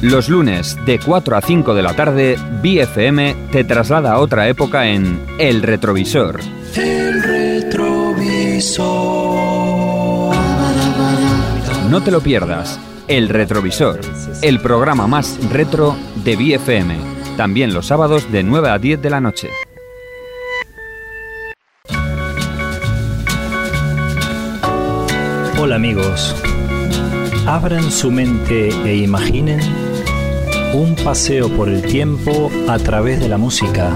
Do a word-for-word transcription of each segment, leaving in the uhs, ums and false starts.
Los lunes de cuatro a cinco de la tarde, B F M te traslada a otra época en El Retrovisor. El Retrovisor. No te lo pierdas. El Retrovisor, el programa más retro de B F M. También los sábados de nueve a diez de la noche. Hola amigos. Abran su mente e imaginen un paseo por el tiempo a través de la música.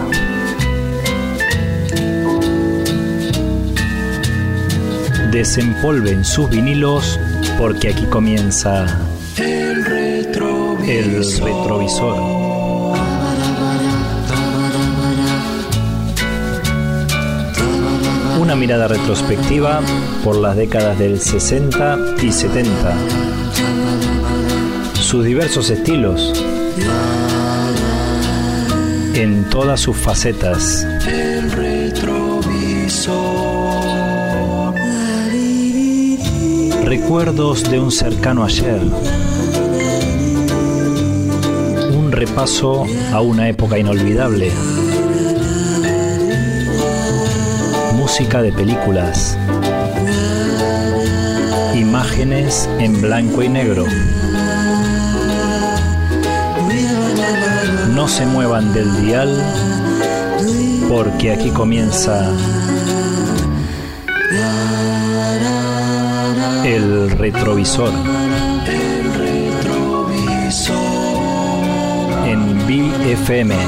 Desempolven sus vinilos porque aquí comienza El Retrovisor. El Retrovisor. Una mirada retrospectiva por las décadas del sesenta y setenta. Sus diversos estilos en todas sus facetas. El Retrovisor. Recuerdos de un cercano ayer. Un repaso a una época inolvidable. Música de películas. Imágenes en blanco y negro. No se muevan del dial porque aquí comienza El Retrovisor. El Retrovisor. En B F M.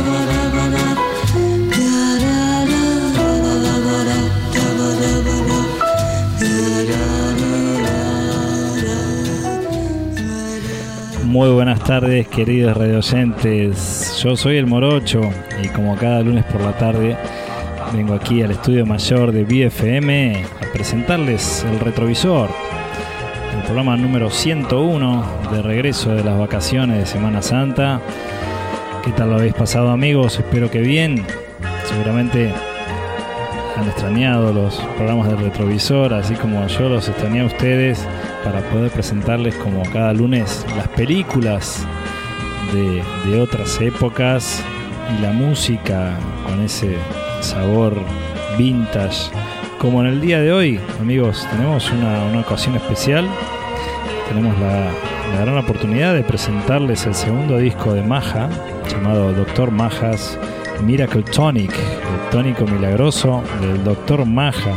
Muy buenas tardes, queridos radioyentes. Yo soy el Morocho y como cada lunes por la tarde vengo aquí al estudio mayor de B F M a presentarles El Retrovisor, el programa número ciento uno de regreso de las vacaciones de Semana Santa. ¿Qué tal lo habéis pasado, amigos? Espero que bien. Seguramente han extrañado los programas del Retrovisor, así como yo los extrañé a ustedes, para poder presentarles como cada lunes las películas de, de otras épocas y la música con ese sabor vintage. Como en el día de hoy, amigos, tenemos una, una ocasión especial. Tenemos la, la gran oportunidad de presentarles el segundo disco de Maja, llamado Doctor Majas Miracle Tonic, el tónico milagroso del Doctor Maja,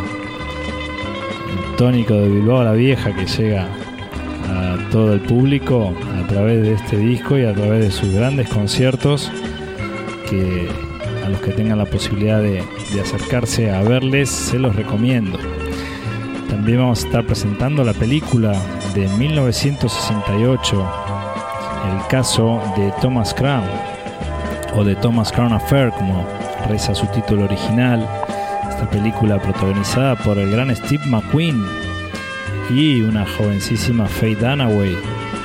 el tónico de Bilbao la Vieja que llega a todo el público a través de este disco y a través de sus grandes conciertos, que a los que tengan la posibilidad de, de acercarse a verles se los recomiendo. También vamos a estar presentando la película de mil novecientos sesenta y ocho, el caso de Thomas Crown, o de Thomas Crown Affair, como reza su título original. Esta película protagonizada por el gran Steve McQueen y una jovencísima Faye Dunaway.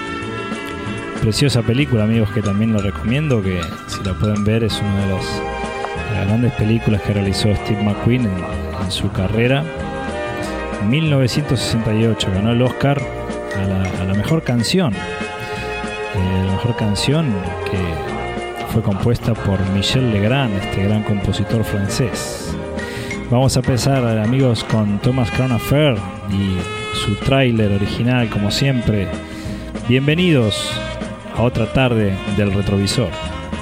Preciosa película, amigos, que también les recomiendo, que si la pueden ver es una de, los, de las grandes películas que realizó Steve McQueen en, en su carrera. mil novecientos sesenta y ocho ganó el Oscar a la, a la mejor canción. Eh, la mejor canción que fue compuesta por Michel Legrand, este gran compositor francés. Vamos a empezar, amigos, con Thomas Crown Affair y su tráiler original, como siempre. Bienvenidos a otra tarde del Retrovisor.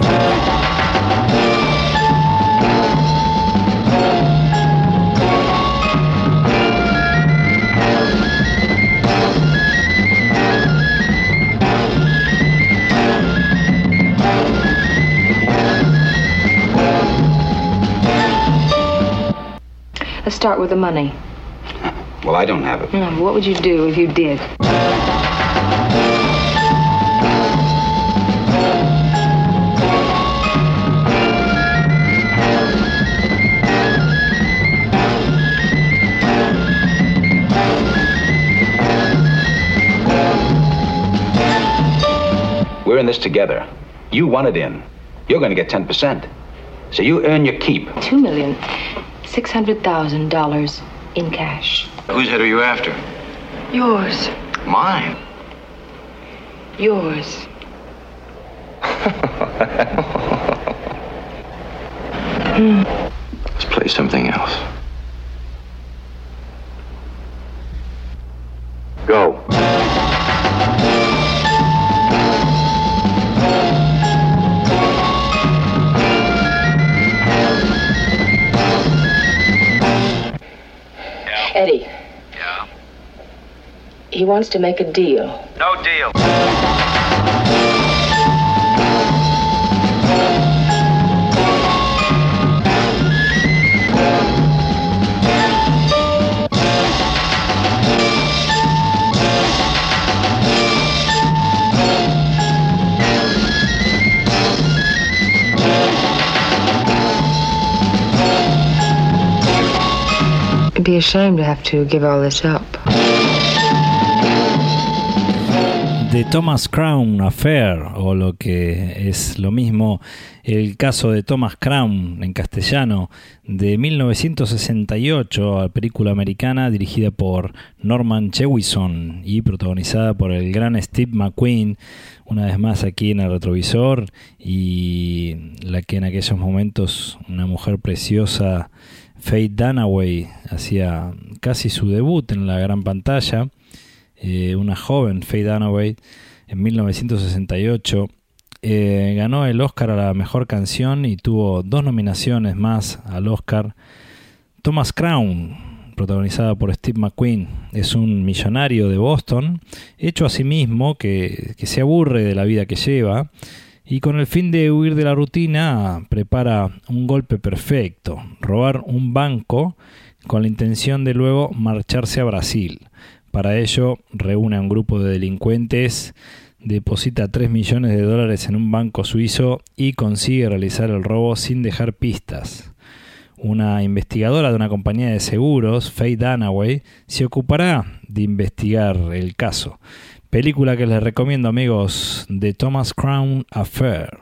Let's start with the money. Well, I don't have it. No, what would you do if you did? We're in this together. You want it in. You're going to get ten percent. So you earn your keep. Two million. Six hundred thousand dollars in cash. Whose head are you after? Yours. Mine. Yours. Let's play something else. Go. Eddie, Yeah? he wants to make a deal. No deal. I'd be ashamed to have to give all this up. The Thomas Crown Affair, o lo que es lo mismo, el caso de Thomas Crown en castellano, de mil novecientos sesenta y ocho, la película americana dirigida por Norman Jewison y protagonizada por el gran Steve McQueen, una vez más aquí en el retrovisor, y la que en aquellos momentos una mujer preciosa, Faye Dunaway, hacía casi su debut en la gran pantalla. Eh, una joven Faye Dunaway en mil novecientos sesenta y ocho eh, ganó el Oscar a la mejor canción y tuvo dos nominaciones más al Oscar. Thomas Crown, protagonizada por Steve McQueen, es un millonario de Boston hecho a sí mismo que, que se aburre de la vida que lleva y con el fin de huir de la rutina prepara un golpe perfecto: robar un banco con la intención de luego marcharse a Brasil. Para ello, reúne a un grupo de delincuentes, deposita tres millones de dólares en un banco suizo y consigue realizar el robo sin dejar pistas. Una investigadora de una compañía de seguros, Faye Dunaway, se ocupará de investigar el caso. Película que les recomiendo, amigos, The Thomas Crown Affair.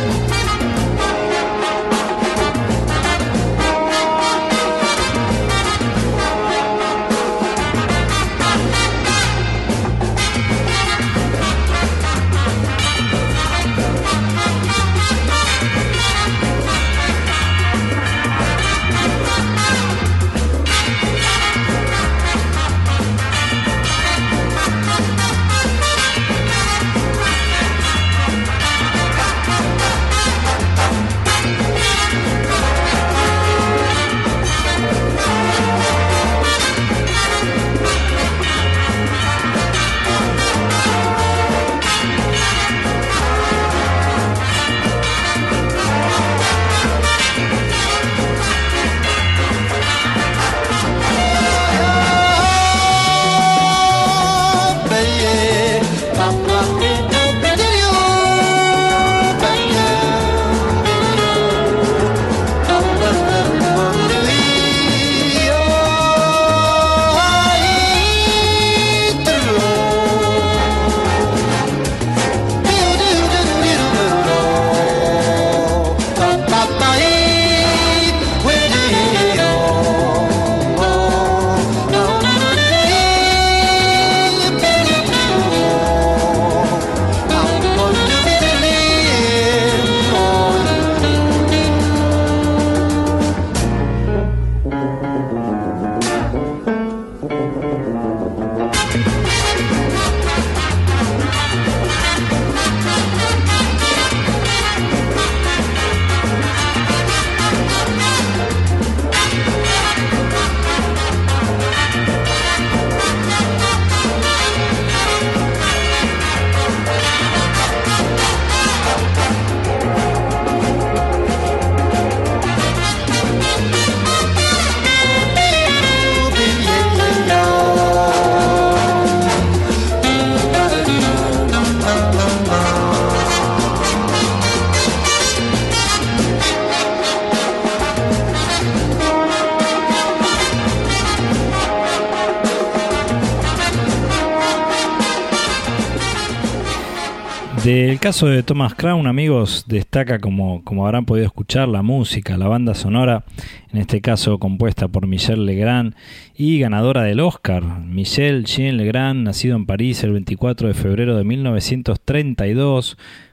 Del caso de Thomas Crown, amigos, destaca, como, como habrán podido escuchar, la música, la banda sonora, en este caso compuesta por Michel Legrand y ganadora del Oscar. Michel Jean Legrand, nacido en París el veinticuatro de febrero de mil novecientos treinta y dos,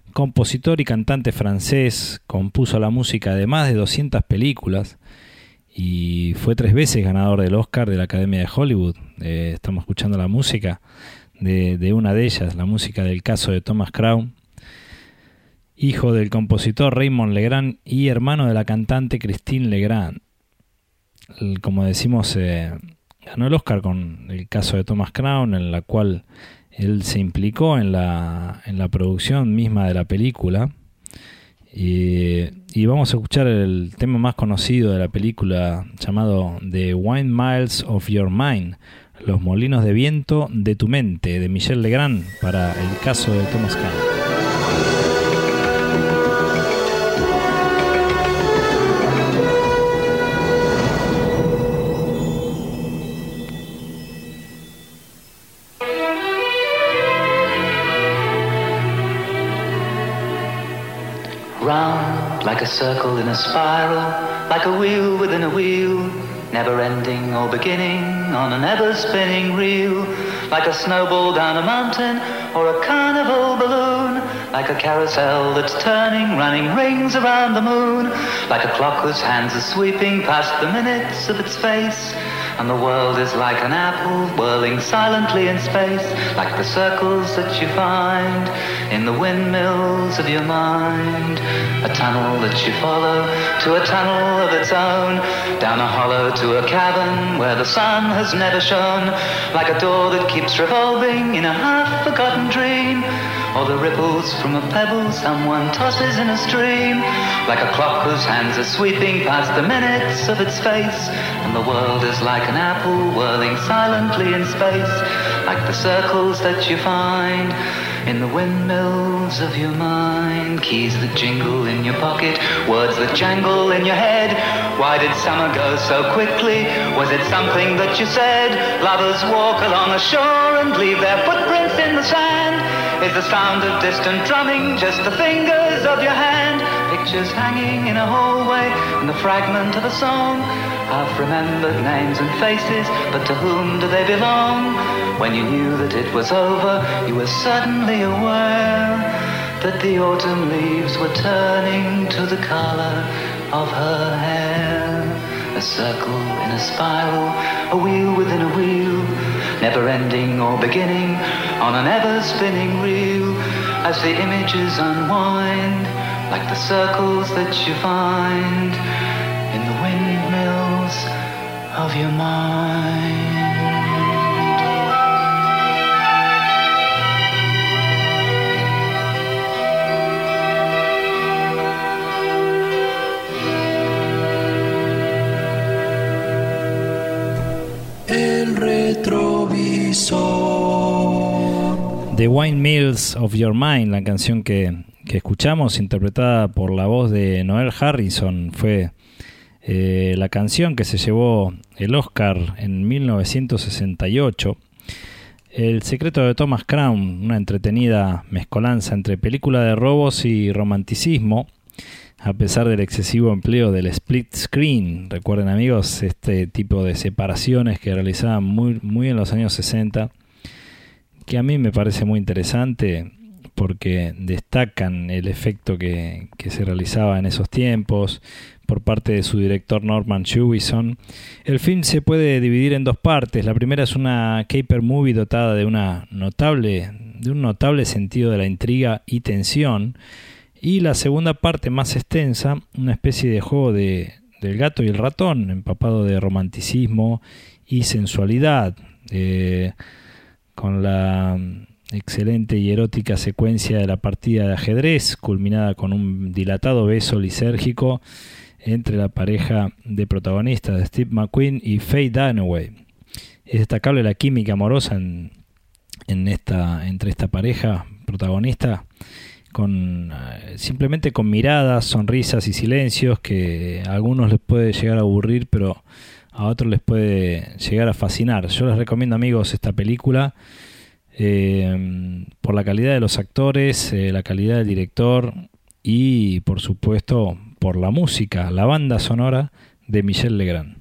compositor y cantante francés, compuso la música de más de doscientas películas y fue tres veces ganador del Oscar de la Academia de Hollywood. Eh, estamos escuchando la música de, de una de ellas, la música del caso de Thomas Crown, hijo del compositor Raymond Legrand y hermano de la cantante Christine Legrand. El, como decimos, eh, ganó el Oscar con el caso de Thomas Crown, en la cual él se implicó en la, en la producción misma de la película. Y, y vamos a escuchar el tema más conocido de la película, llamado The Windmills of Your Mind, Los molinos de viento de tu mente, de Michel Legrand, para el caso de Thomas Crown. Round like a circle in a spiral, like a wheel within a wheel, never ending or beginning on an ever spinning reel, like a snowball down a mountain or a carnival balloon, like a carousel that's turning, running rings around the moon, like a clock whose hands are sweeping past the minutes of its face. And the world is like an apple whirling silently in space, like the circles that you find in the windmills of your mind. A tunnel that you follow to a tunnel of its own, down a hollow to a cavern where the sun has never shone, like a door that keeps revolving in a half-forgotten dream, or the ripples from a pebble someone tosses in a stream, like a clock whose hands are sweeping past the minutes of its face. And the world is like an apple whirling silently in space, like the circles that you find in the windmills of your mind. Keys that jingle in your pocket, words that jangle in your head. Why did summer go so quickly? Was it something that you said? Lovers walk along a shore and leave their footprints in the sand. Is the sound of distant drumming just the fingers of your hand? Pictures hanging in a hallway and the fragment of a song. Half-remembered names and faces, but to whom do they belong? When you knew that it was over, you were suddenly aware that the autumn leaves were turning to the color of her hair. A circle in a spiral, a wheel within a wheel, never ending or beginning on an ever-spinning reel, as the images unwind, like the circles that you find in the windmills of your mind. El retrovisor. The Windmills of Your Mind, la canción que, que escuchamos, interpretada por la voz de Noel Harrison, fue eh, la canción que se llevó el Oscar en mil novecientos sesenta y ocho. El secreto de Thomas Crown, una entretenida mezcolanza entre película de robos y romanticismo, a pesar del excesivo empleo del split screen. Recuerden, amigos, este tipo de separaciones que realizaban muy, muy en los años sesenta, que a mí me parece muy interesante porque destacan el efecto que, que se realizaba en esos tiempos por parte de su director Norman Jewison. El film se puede dividir en dos partes. La primera es una caper movie dotada de, una notable, de un notable sentido de la intriga y tensión, y la segunda parte, más extensa, una especie de juego de, del gato y el ratón, empapado de romanticismo y sensualidad, eh, con la excelente y erótica secuencia de la partida de ajedrez, culminada con un dilatado beso lisérgico entre la pareja de protagonistas de Steve McQueen y Faye Dunaway. Es destacable la química amorosa en, en esta, entre esta pareja protagonista, con simplemente con miradas, sonrisas y silencios que a algunos les puede llegar a aburrir, pero a otros les puede llegar a fascinar. Yo les recomiendo, amigos, esta película eh, por la calidad de los actores, eh, la calidad del director y, por supuesto, por la música, la banda sonora de Michel Legrand.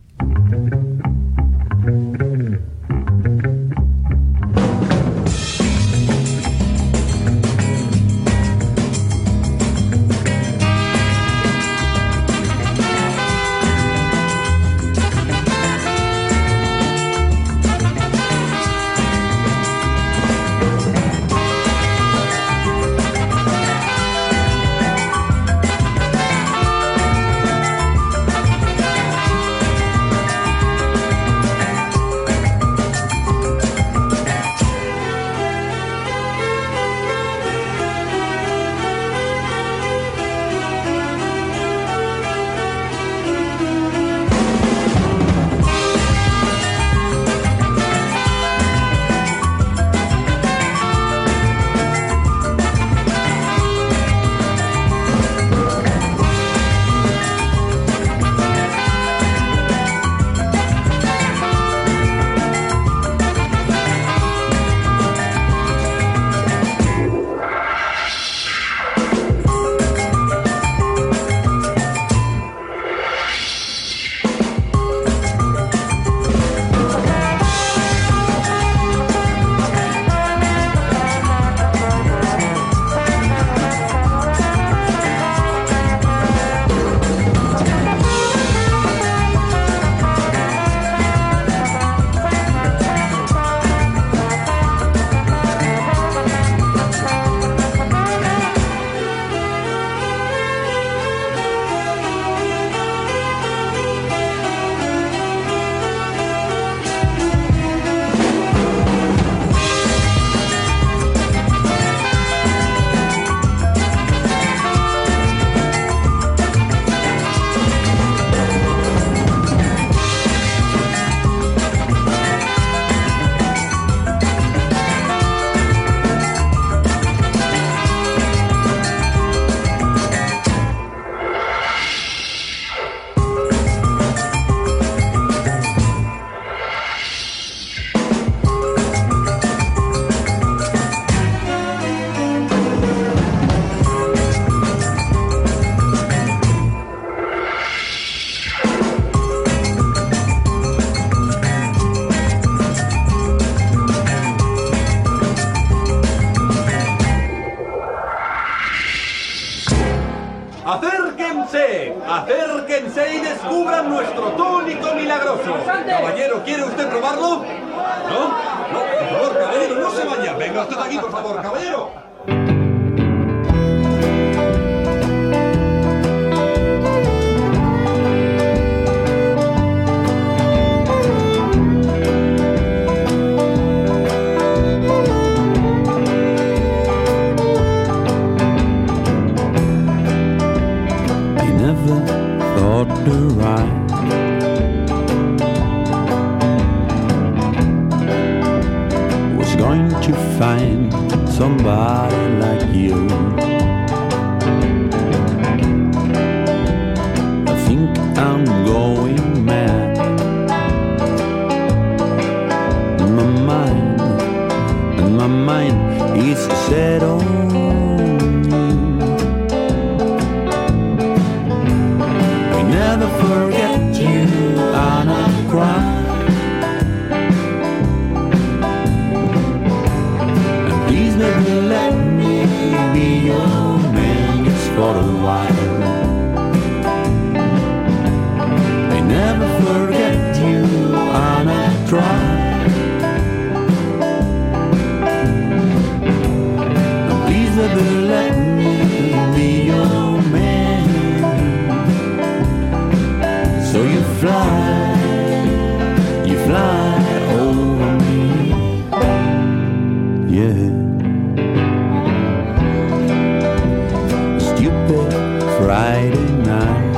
Acérquense y descubran nuestro tónico milagroso. Caballero, ¿quiere usted probarlo? ¿No? No, por favor, caballero, no se vaya. Venga usted aquí, por favor, caballero. To ride was going to find somebody like you. I think I'm going mad. My mind, and my mind is set on never forget you, and I cry. And please never let me be your man just for a while. I never forget you, and I try. And please never let me be your man. So you fly, you fly over me, yeah. Stupid Friday night,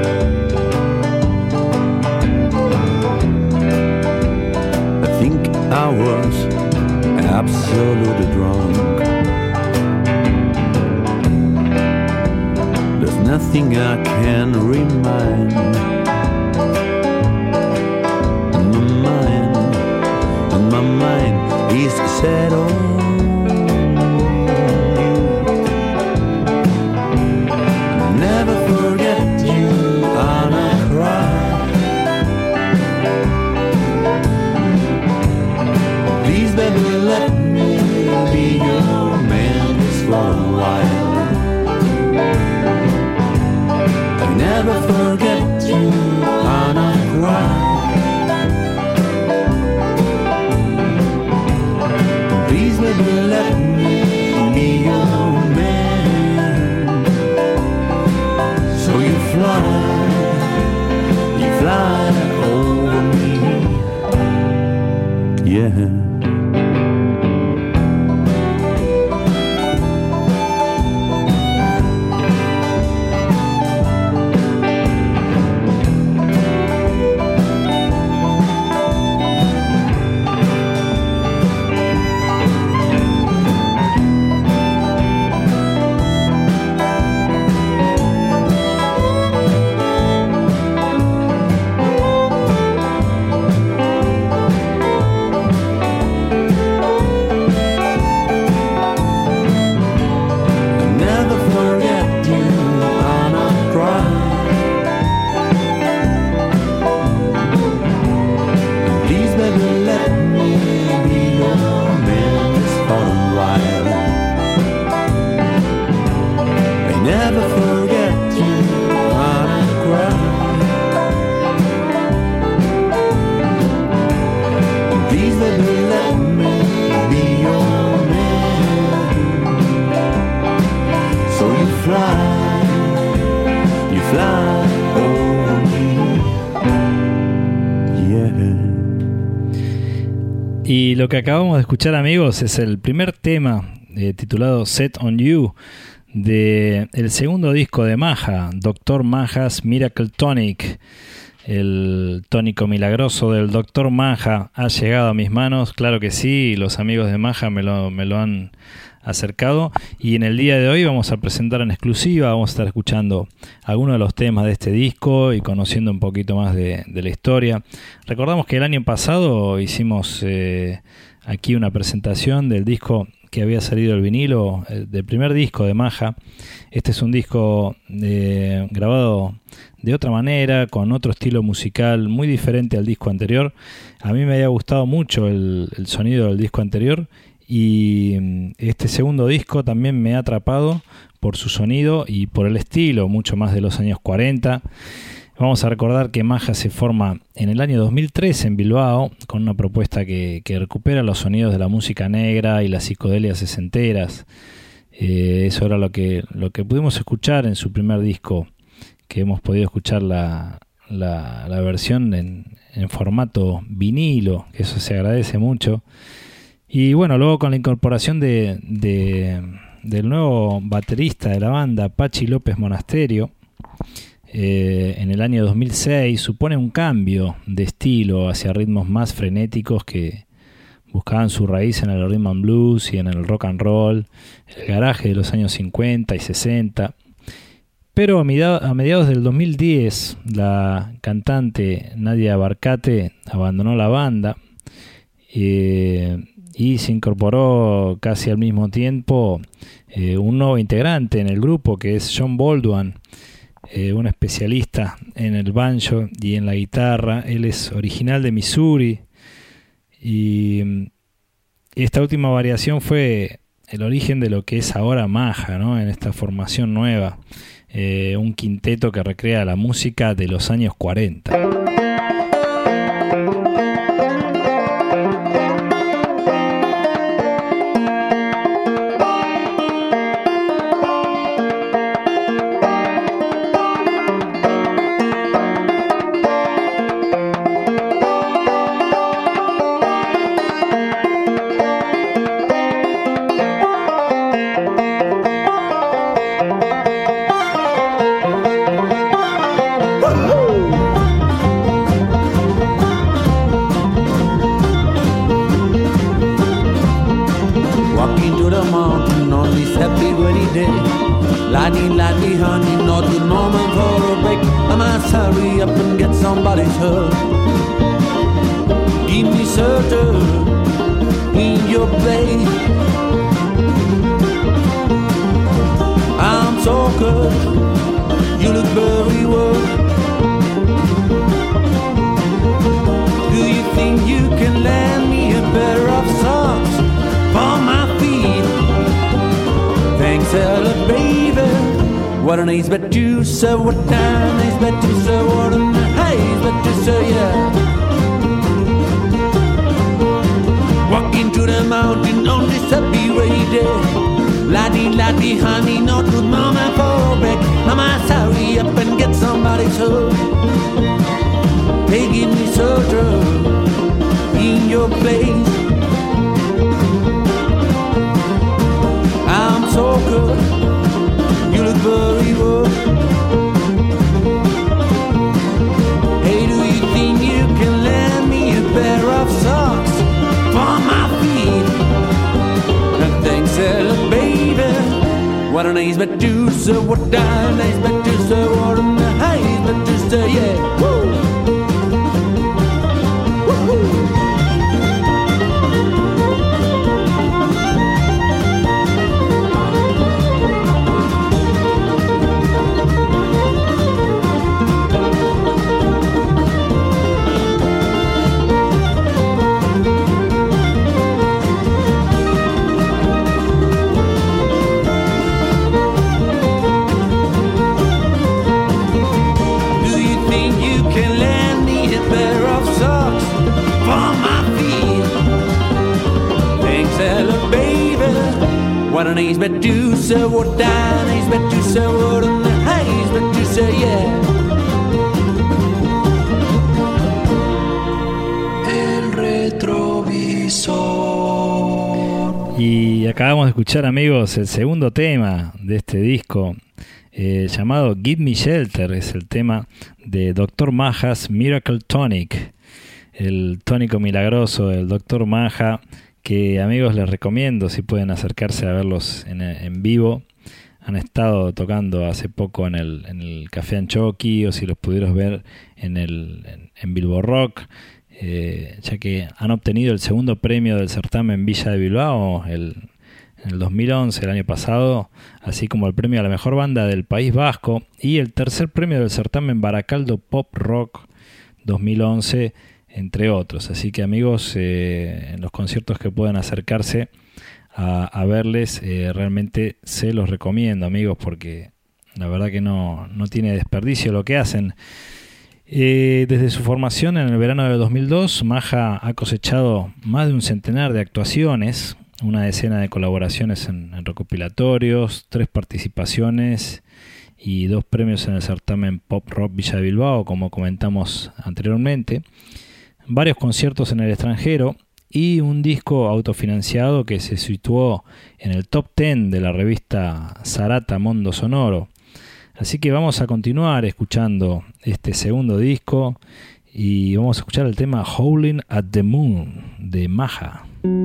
I think I was absolutely drunk. There's nothing I can remind. My mind is set on never forget you, and I cry. Please, baby, let me be your man just for a while. I never forget you, and I cry. Let me be your man. So you fly, you fly over me, yeah. Y lo que acabamos de escuchar, amigos, es el primer tema eh, titulado Set on You de el segundo disco de Maja, doctor Maja's Miracle Tonic. El tónico milagroso del doctor Maja ha llegado a mis manos, claro que sí, los amigos de Maja me lo, me lo han acercado, y en el día de hoy vamos a presentar en exclusiva, vamos a estar escuchando algunos de los temas de este disco y conociendo un poquito más de, de la historia. Recordamos que el año pasado hicimos eh, aquí una presentación del disco que había salido el vinilo, el, del primer disco de Maja. Este es un disco eh, grabado de otra manera, con otro estilo musical muy diferente al disco anterior. A mí me había gustado mucho el, el sonido del disco anterior, y este segundo disco también me ha atrapado por su sonido y por el estilo, mucho más de los años cuarenta. Vamos a recordar que Maja se forma en el año dos mil tres en Bilbao con una propuesta que, que recupera los sonidos de la música negra y las psicodelias sesenteras. Eh, eso era lo que, lo que pudimos escuchar en su primer disco, que hemos podido escuchar la, la, la versión en, en formato vinilo, que eso se agradece mucho. Y bueno, luego con la incorporación de, de, del nuevo baterista de la banda, Pachi López Monasterio, eh, en el año dos mil seis, supone un cambio de estilo hacia ritmos más frenéticos que buscaban su raíz en el rhythm and blues y en el rock and roll, el garaje de los años cincuenta y sesenta. Pero a mediados del dos mil diez, la cantante Nadia Barcate abandonó la banda eh, y se incorporó casi al mismo tiempo eh, un nuevo integrante en el grupo, que es John Baldwin, eh, un especialista en el banjo y en la guitarra. Él es original de Missouri. Y esta última variación fue el origen de lo que es ahora Maja, ¿no? En esta formación nueva, eh, un quinteto que recrea la música de los años cuarenta. Laddie, laddie, honey, not the moment for a break. I must hurry up and get somebody's hurt. Give me shelter in your place. I'm so good, you look very well. Do you think you can lend me a pair of socks for my feet? Thanks a lot, baby. What a nice bet you say, what a nice bet you say, what a nice bet you say, yeah. Walking to the mountain on this happy rainy day. Laddie, laddie, honey, not with mama for a break. I must hurry up and get somebody's home. They give me shelter in your place. I'm so good, you look very well. Hey, do you think you can lend me a pair of socks for my feet? And thanks a lot, baby. What a nice bet you say, what a nice bet you say, what a nice bet you say, yeah. Woo! Woo-hoo! What a nice bet you say, what a nice bet you say, what a nice bet you say, yeah. El retrovisor. Y acabamos de escuchar, amigos, el segundo tema de este disco, eh, llamado Give Me Shelter. Es el tema de doctor Maja's Miracle Tonic, el tónico milagroso del doctor Maja, que, amigos, les recomiendo si pueden acercarse a verlos en, en vivo. Han estado tocando hace poco en el, en el Café Anchoqui, o si los pudieron ver en, el, en, en Bilbo Rock, eh, ya que han obtenido el segundo premio del certamen Villa de Bilbao el, en el dos mil once, el año pasado, así como el premio a la mejor banda del País Vasco y el tercer premio del certamen Barakaldo Pop Rock dos mil once, entre otros. Así que, amigos, eh, en los conciertos que puedan acercarse a, a verles, eh, realmente se los recomiendo, amigos, porque la verdad que no, no tiene desperdicio lo que hacen. Eh, desde su formación en el verano de dos mil dos, Maja ha cosechado más de un centenar de actuaciones, una decena de colaboraciones en, en recopilatorios, tres participaciones y dos premios en el certamen Pop Rock Villa de Bilbao, como comentamos anteriormente, varios conciertos en el extranjero y un disco autofinanciado que se situó en el top diez de la revista Sarata Mondo Sonoro. Así que vamos a continuar escuchando este segundo disco y vamos a escuchar el tema Howling at the Moon de Maja.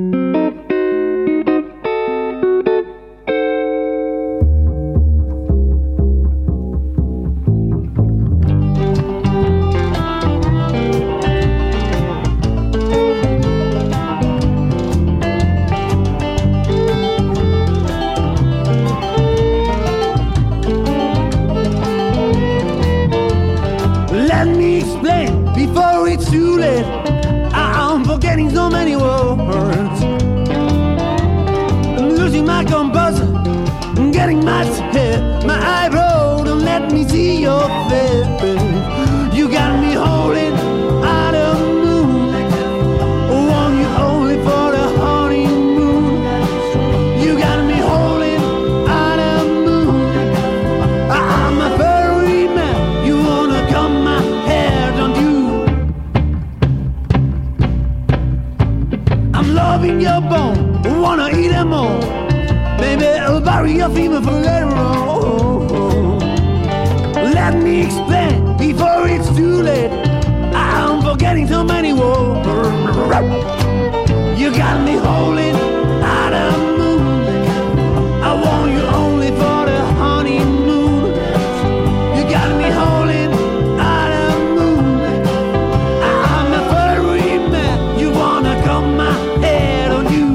Too late, I'm forgetting so many words. I'm losing my composure, I'm getting my head, my eyebrow. Don't let me see your face. You got me holding out of the moon. I want you only for the honeymoon. You got me holding out of the moon. I'm a fairy man. You wanna cut my hair, don't you? Loving your bone, wanna eat them all. Baby, I'll bury your femur for later on. Let me explain before it's too late. I'm forgetting so many words. You got me holding out of the moon. I want you only for the honeymoon. You got me holding out of the moon. I'm a furry man. You wanna come my head on you.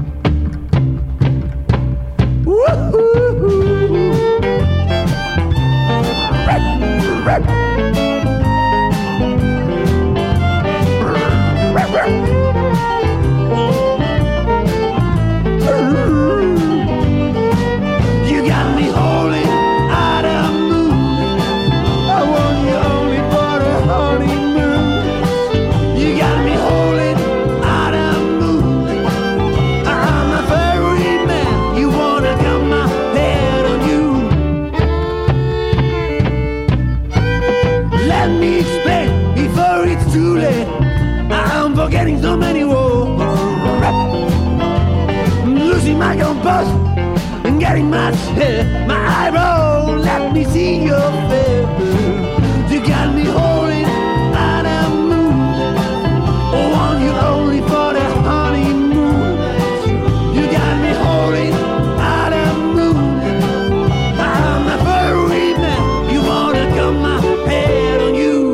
You got me holding out of the moon. I want you only for the honeymoon. You got me holding out of the moon. I'm a fairy man. You wanna cut my head on you. Let me explain before it's too late. I'm forgetting so many words. I'm losing my composure and getting my head, my eyebrow. Let me see your face. You got me holding out of the moon. I want you only for the honeymoon. You got me holding out of the moon. I'm a furry man. You wanna cut my head on you.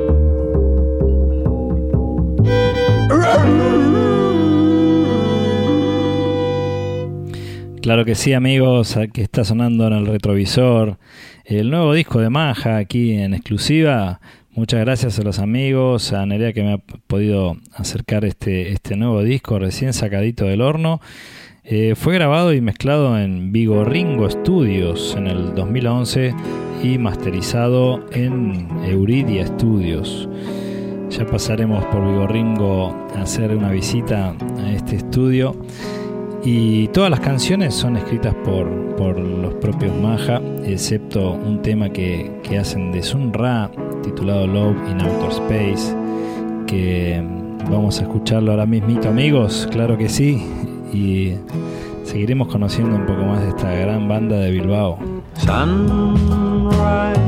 Claro que sí, amigos, aquí está sonando en el retrovisor el nuevo disco de Maja aquí en exclusiva. Muchas gracias a los amigos, a Nerea que me ha podido acercar este, este nuevo disco recién sacadito del horno. Eh, fue grabado y mezclado en Vigorringo Studios en el dos mil once y masterizado en Euridia Studios. Ya pasaremos por Vigorringo a hacer una visita a este estudio. Y todas las canciones son escritas por, por los propios Maja, excepto un tema que, que hacen de Sun Ra, titulado Love in Outer Space, que vamos a escucharlo ahora mismito, amigos, claro que sí, y seguiremos conociendo un poco más de esta gran banda de Bilbao. Sunrise,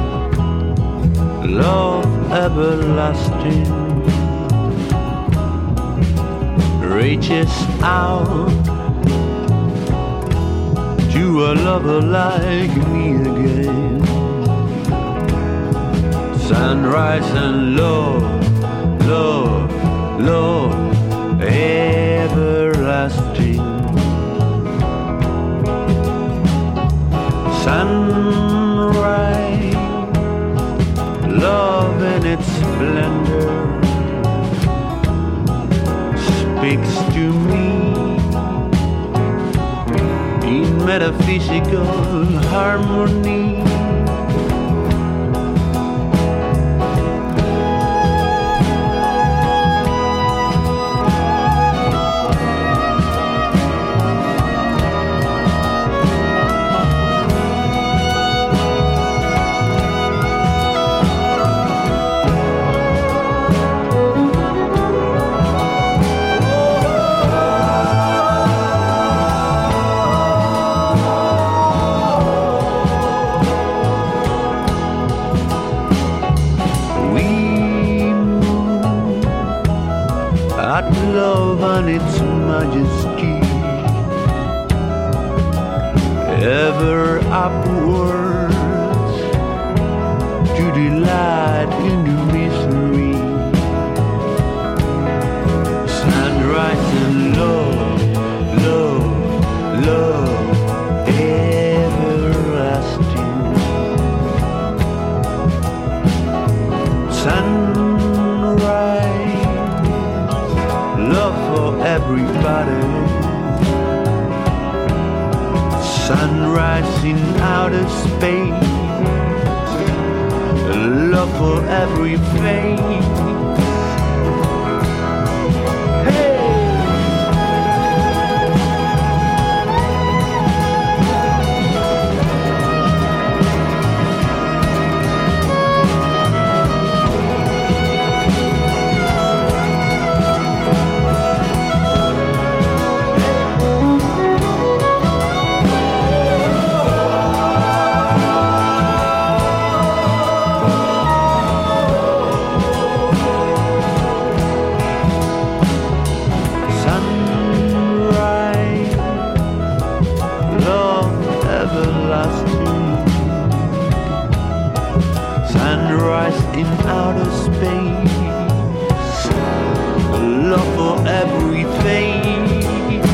love everlasting, reaches out to a lover like me again. Sunrise and love, love, love everlasting. Sunrise, love in its splendor speaks to me metaphysical harmony. Love and its majesty, ever upwards to delight in the mystery. Sunrise and love, love, love, everlasting. Sunrise, love for everybody. Sunrise in outer space, love for every face. In outer space, love for every face.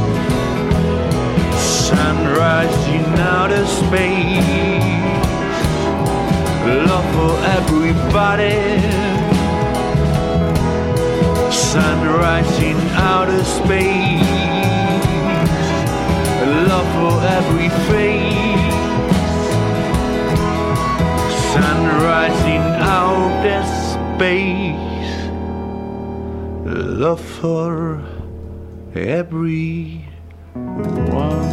Sunrise in outer space, love for everybody. Sunrise in outer space, love for every face. Sunrise in outer space, love for everyone.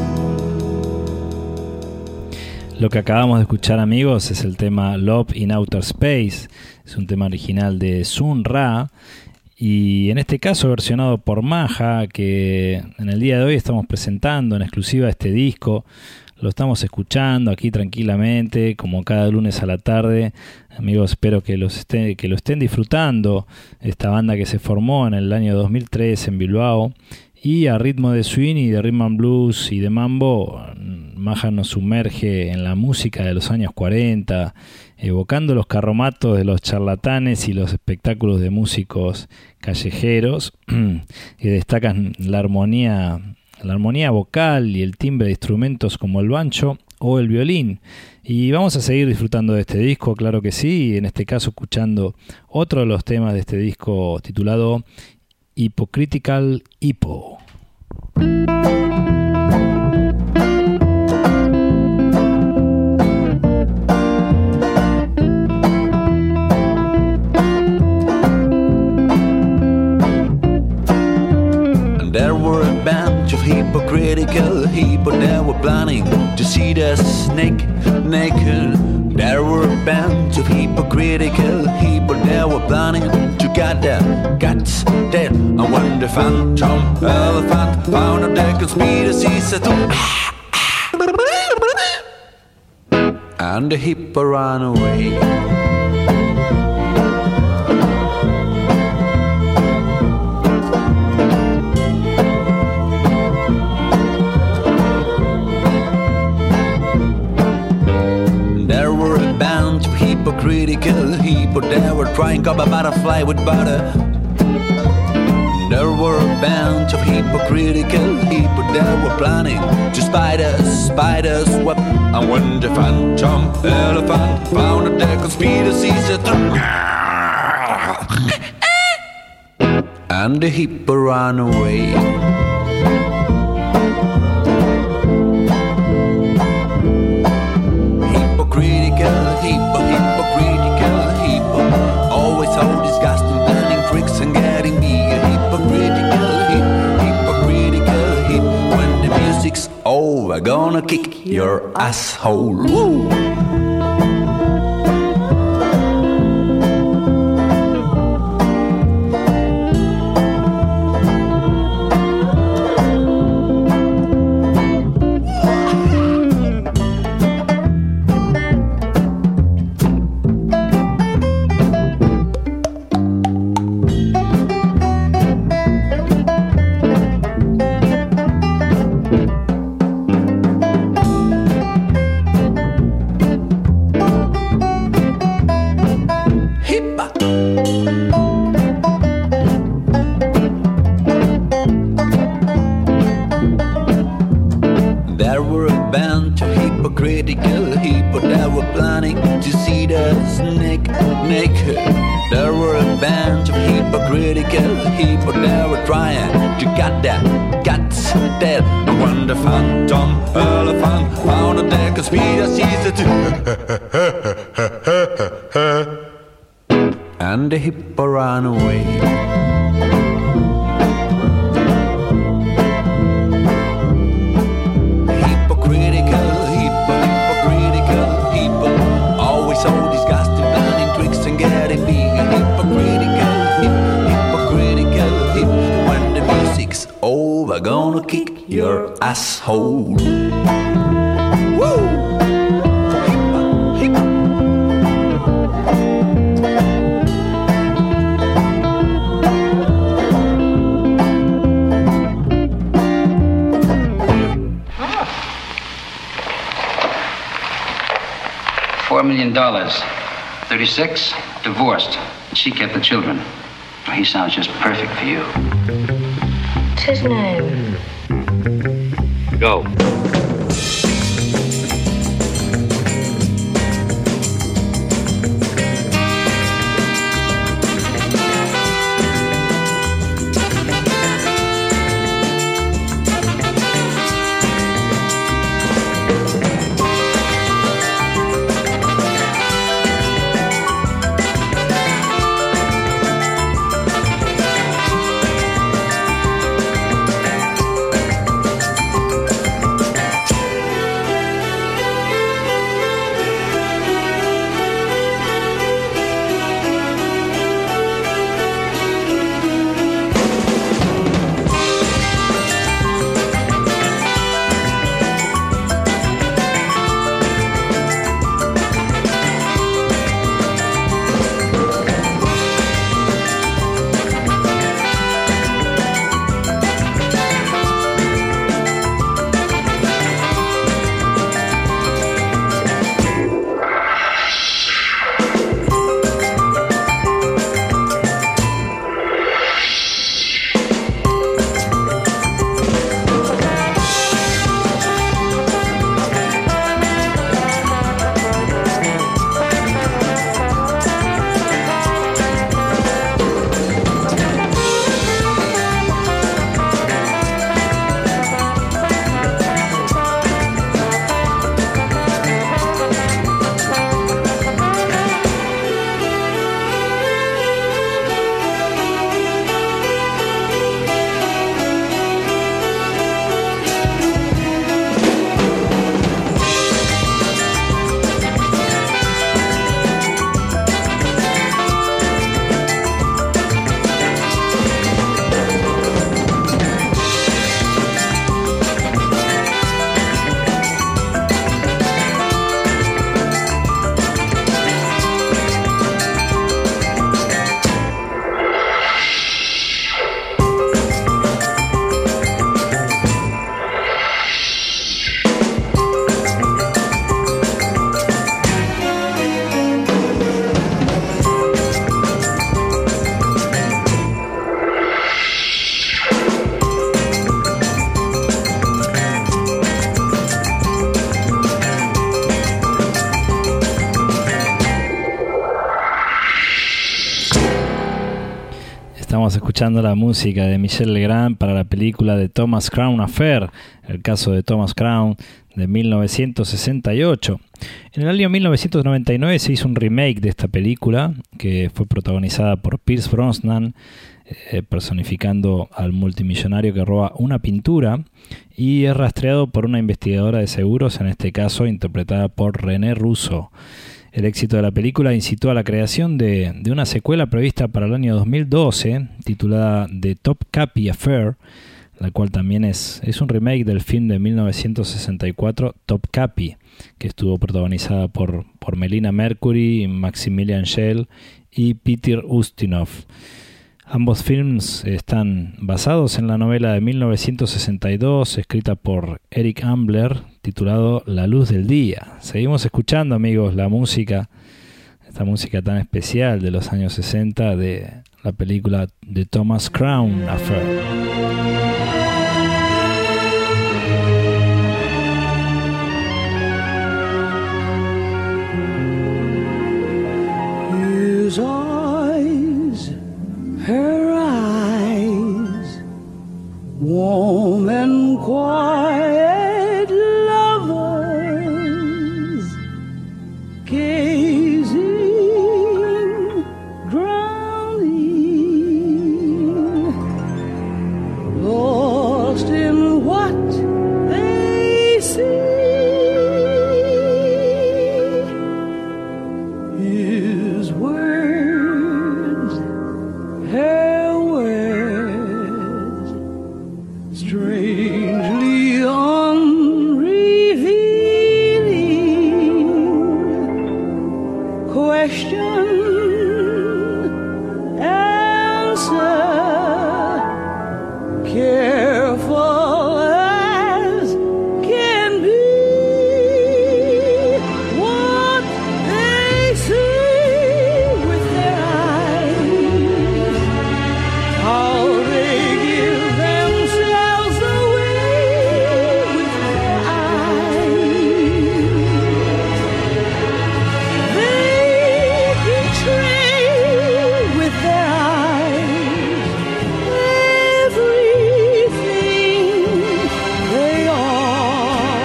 Lo que acabamos de escuchar, amigos, es el tema Love in Outer Space. Es un tema original de Sun Ra y en este caso versionado por Maja, que en el día de hoy estamos presentando en exclusiva este disco. Lo estamos escuchando aquí tranquilamente, como cada lunes a la tarde. Amigos, espero que, los estén, que lo estén disfrutando. Esta banda que se formó en el año dos mil tres en Bilbao. Y a ritmo de swing y de rhythm and blues y de mambo, Maja nos sumerge en la música de los años cuarenta, evocando los carromatos de los charlatanes y los espectáculos de músicos callejeros que destacan la armonía la armonía vocal y el timbre de instrumentos como el banjo o el violín. Y vamos a seguir disfrutando de este disco, claro que sí, en este caso escuchando otro de los temas de este disco titulado Hypocritical Hippo. There were a bunch of hypocritical people that were planning to see the snake naked. There were a bunch of hypocritical people that were planning to get their guts dead. And when the phantom elephant found out the conspiracy set up, and the hippo ran away. Hypocritical people that were trying to cover a butterfly with butter. There were a bunch of hypocritical people that were planning to spiders, spiders web. And when the phantom elephant found that the conspiracy set up, and the hippo ran away. gonna kick your asshole. Woo! And the hippo ran away. Hypocritical, hippo, hypocritical, hippo. Always so disgusting, planning tricks and getting bigger. Hypocritical, hip, hypocritical, hip. When the music's over, gonna kick your asshole. Woo! Four million dollars. Thirty-six, divorced. She kept the children. He sounds just perfect for you. What's his name? Go. Estamos escuchando la música de Michel Legrand para la película de Thomas Crown Affair, el caso de Thomas Crown, de mil novecientos sesenta y ocho. En el año mil novecientos noventa y nueve se hizo un remake de esta película que fue protagonizada por Pierce Brosnan eh, personificando al multimillonario que roba una pintura y es rastreado por una investigadora de seguros, en este caso interpretada por René Russo. El éxito de la película incitó a la creación de, de una secuela prevista para el año dos mil doce, titulada The Topkapi Affair, la cual también es, es un remake del film de mil novecientos sesenta y cuatro Topkapi, que estuvo protagonizada por, por Melina Mercury, Maximilian Schell y Peter Ustinov. Ambos films están basados en la novela de mil novecientos sesenta y dos, escrita por Eric Ambler, titulado La luz del día. Seguimos escuchando, amigos, la música, esta música tan especial de los años sesenta de la película The Thomas Crown Affair. His eyes, her eyes, warm and quiet lovers, gazing, drowning, lost in what they see. His words, her words, strangely unrevealing. Question, answer, careful as can be. What they see with their eyes, how they give themselves away with their eyes. They betray with their eyes everything they are.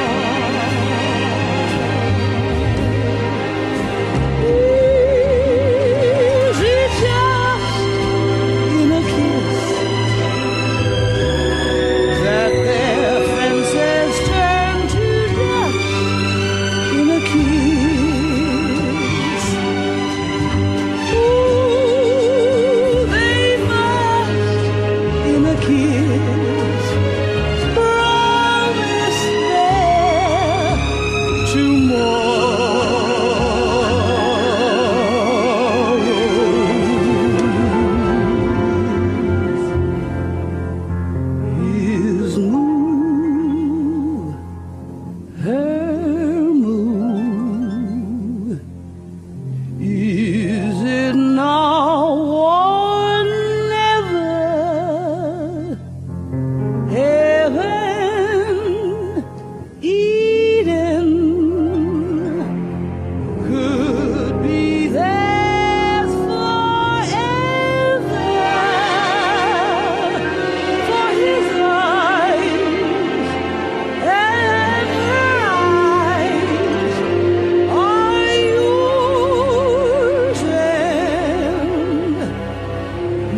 Is it just in a kiss that their fences turn to dust? In a kiss, ooh, they must, in a kiss, promise their tomorrows. His move, her move, is it now or never? Heaven, Eden, could be theirs forever. For his eyes and her eyes are yours and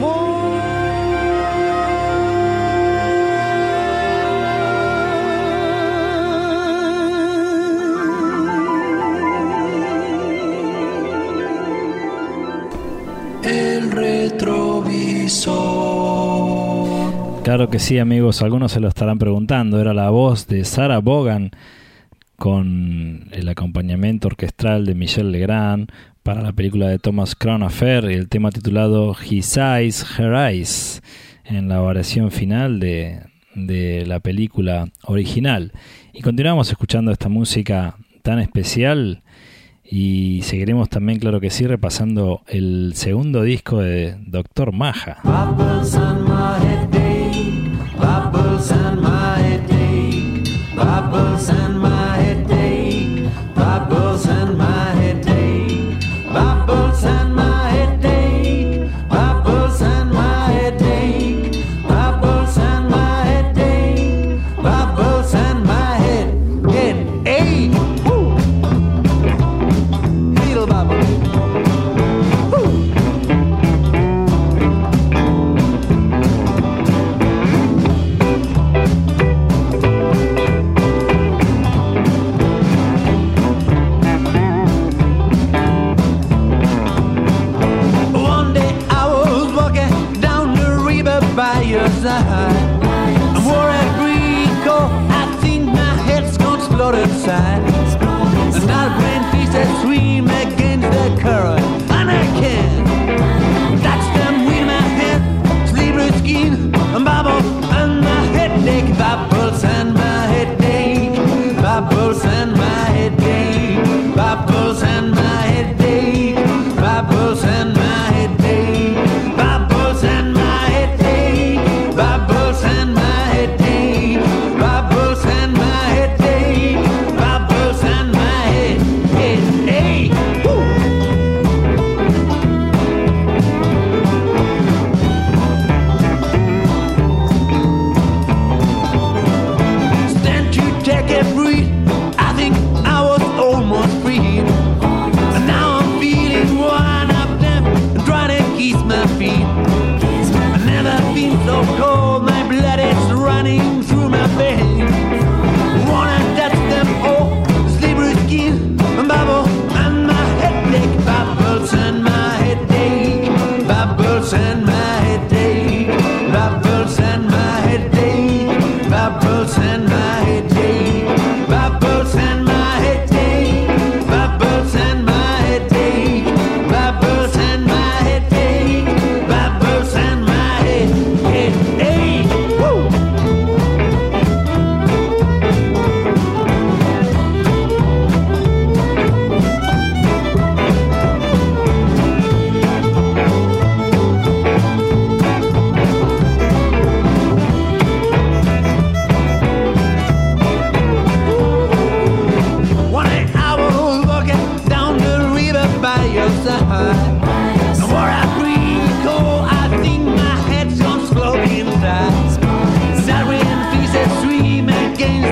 El retrovisor. Claro que sí, amigos, algunos se lo estarán preguntando. Era la voz de Sarah Vaughan con el acompañamiento orquestral de Michel Legrand para la película de Thomas Crown Affair y el tema titulado His Eyes, Her Eyes en la variación final de, de la película original. Y continuamos escuchando esta música tan especial y seguiremos también, claro que sí, repasando el segundo disco de Doctor Maja. Bubbles on my headache, bubbles on my headache, bubbles on my headache, bubbles on my headache, bubbles on my headache, bubbles on my headache, bubbles on my headache, bubbles on my head, headache. Woo! Little bubble. Woo!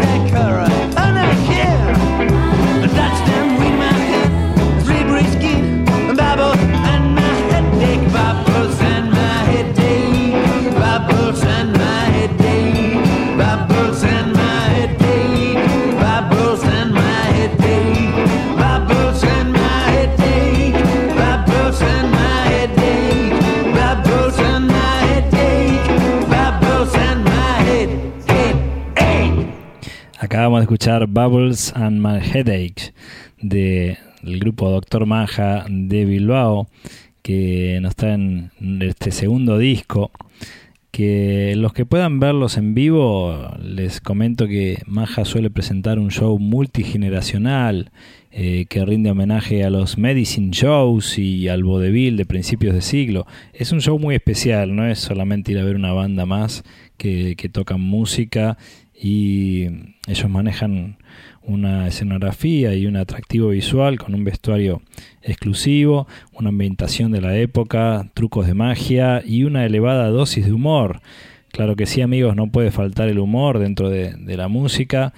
liquor and I care. That's them with my head, three brisket, bubbles and my headache, bubbles and my headache, bubbles and my headache, bubbles and my headache, bubbles and my headache, bubbles and my headache, bubbles and my headache, bubbles and my headache, bubbles and my headache. Acabamos de escuchar Bubbles and My Headache del grupo Doctor Maja de Bilbao, que nos traen este segundo disco. Que los que puedan verlos en vivo, les comento que Maja suele presentar un show multigeneracional eh, que rinde homenaje a los Medicine Shows y al vodevil de principios de siglo. Es un show muy especial, no es solamente ir a ver una banda más que, que tocan música, y ellos manejan una escenografía y un atractivo visual con un vestuario exclusivo, una ambientación de la época, trucos de magia y una elevada dosis de humor. Claro que sí, amigos, no puede faltar el humor dentro de, de la música,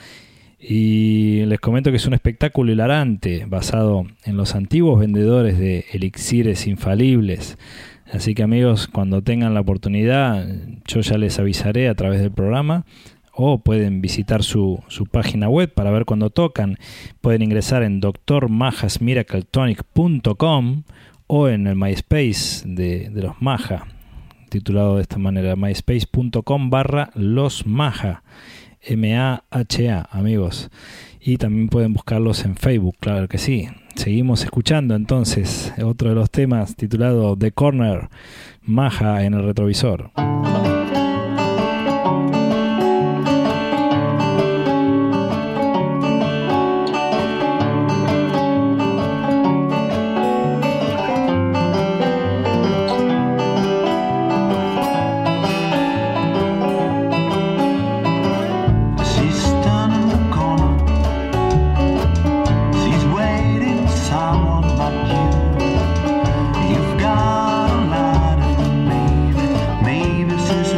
y les comento que es un espectáculo hilarante basado en los antiguos vendedores de elixires infalibles. Así que, amigos, cuando tengan la oportunidad, yo ya les avisaré a través del programa, o pueden visitar su, su página web para ver cuando tocan. Pueden ingresar en doctor majas miracle tonic punto com o en el MySpace de, de los Maja, titulado de esta manera, myspace punto com barra los Maja, M A H A, amigos. Y también pueden buscarlos en Facebook, claro que sí. Seguimos escuchando entonces otro de los temas titulado The Corner, Maja en el retrovisor. You've got a lot of me, maybe, maybe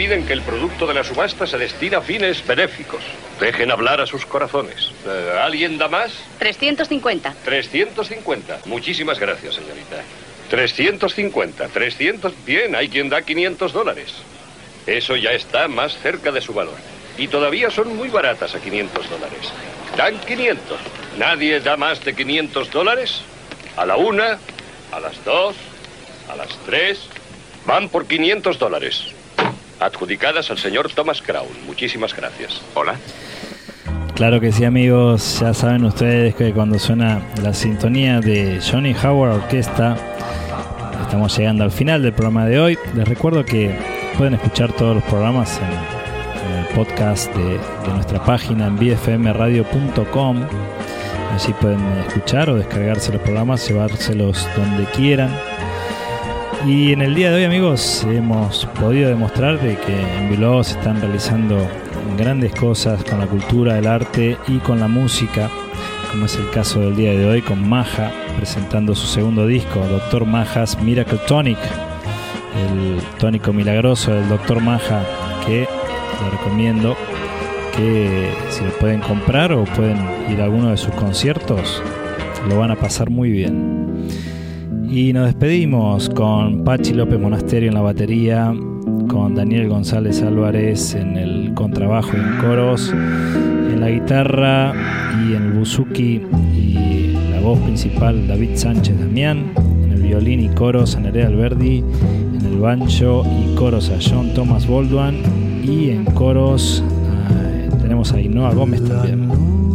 olviden que el producto de la subasta se destina a fines benéficos. Dejen hablar a sus corazones. Eh, ¿Alguien da más? trescientos cincuenta. trescientos cincuenta. Muchísimas gracias, señorita. trescientos cincuenta. trescientos. Bien, hay quien da quinientos dólares. Eso ya está más cerca de su valor. Y todavía son muy baratas a quinientos dólares. Dan quinientos. ¿Nadie da más de quinientos dólares? A la una, a las dos, a las tres. Van por quinientos dólares. Adjudicadas al señor Thomas Crown. Muchísimas gracias. Hola. Claro que sí, amigos. Ya saben ustedes que cuando suena la sintonía de Johnny Howard Orquesta, estamos llegando al final del programa de hoy. Les recuerdo que pueden escuchar todos los programas en, en el podcast de, de nuestra página en b f m radio punto com. Allí pueden escuchar o descargarse los programas, llevárselos donde quieran. Y en el día de hoy, amigos, hemos podido demostrar de que en Bilbao se están realizando grandes cosas con la cultura, el arte y con la música, como es el caso del día de hoy con Maja presentando su segundo disco, doctor Maja's Miracle Tonic, el tónico milagroso del doctor Maja, que les recomiendo que si lo pueden comprar o pueden ir a alguno de sus conciertos, lo van a pasar muy bien. Y nos despedimos con Pachi López Monasterio en la batería, con Daniel González Álvarez en el contrabajo y en coros, en la guitarra y en el buzuki y la voz principal David Sánchez Damián, en el violín y coros a Nerea Alberdi, en el banjo y coros a John Thomas Baldwin y en coros uh, tenemos a Ainhoa Gómez también.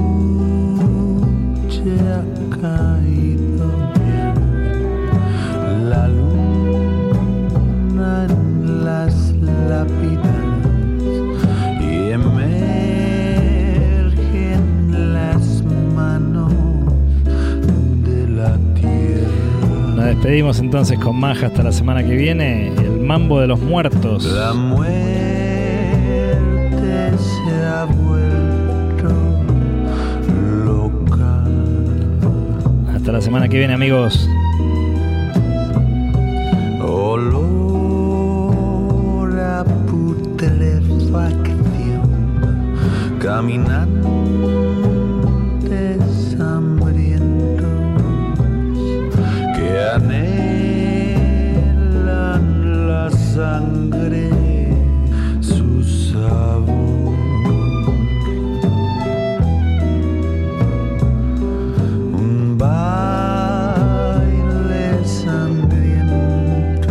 La luna en las lápidas y emergen las manos de la tierra. Nos despedimos entonces con Maja hasta la semana que viene. El Mambo de los Muertos. La muerte se ha vuelto loca. Hasta la semana que viene, amigos. Olor a putrefacción, caminantes hambrientos que anhelan la sangre, su sabor. Un baile sangriento.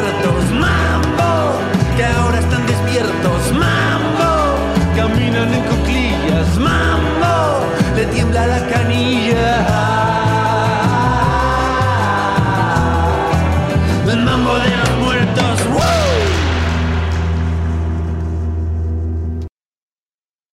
Caminan en